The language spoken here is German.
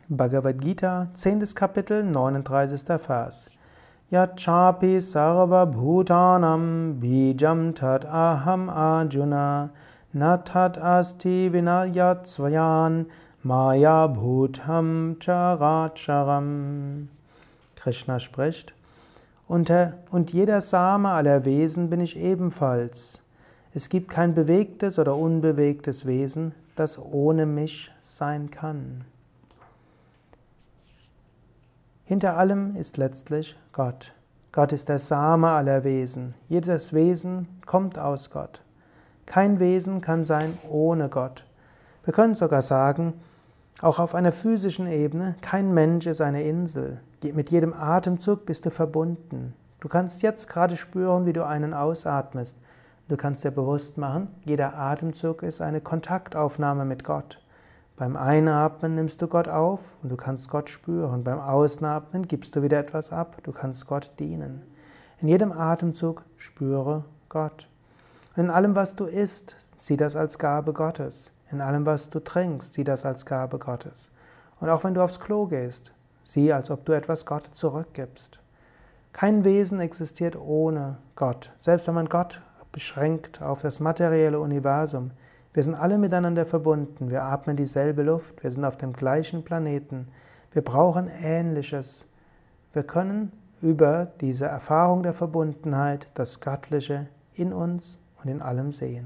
Bhagavad Gita, 10. Kapitel, 39. Vers. Yachapi sarva bhutanam bijam tad aham arjuna na tad asti vinayat svayan maya bhutam characharam. Krishna spricht: Und jeder Same aller Wesen bin ich ebenfalls. Es gibt kein bewegtes oder unbewegtes Wesen, das ohne mich sein kann. Hinter allem ist letztlich Gott. Gott ist der Same aller Wesen. Jedes Wesen kommt aus Gott. Kein Wesen kann sein ohne Gott. Wir können sogar sagen, auch auf einer physischen Ebene, kein Mensch ist eine Insel. Mit jedem Atemzug bist du verbunden. Du kannst jetzt gerade spüren, wie du einen ausatmest. Du kannst dir bewusst machen, jeder Atemzug ist eine Kontaktaufnahme mit Gott. Beim Einatmen nimmst du Gott auf und du kannst Gott spüren. Beim Ausatmen gibst du wieder etwas ab, du kannst Gott dienen. In jedem Atemzug spüre Gott. Und in allem, was du isst, sieh das als Gabe Gottes. In allem, was du trinkst, sieh das als Gabe Gottes. Und auch wenn du aufs Klo gehst, sieh, als ob du etwas Gott zurückgibst. Kein Wesen existiert ohne Gott. Selbst wenn man Gott beschränkt auf das materielle Universum, wir sind alle miteinander verbunden, wir atmen dieselbe Luft, wir sind auf dem gleichen Planeten, wir brauchen Ähnliches. Wir können über diese Erfahrung der Verbundenheit das Göttliche in uns und in allem sehen.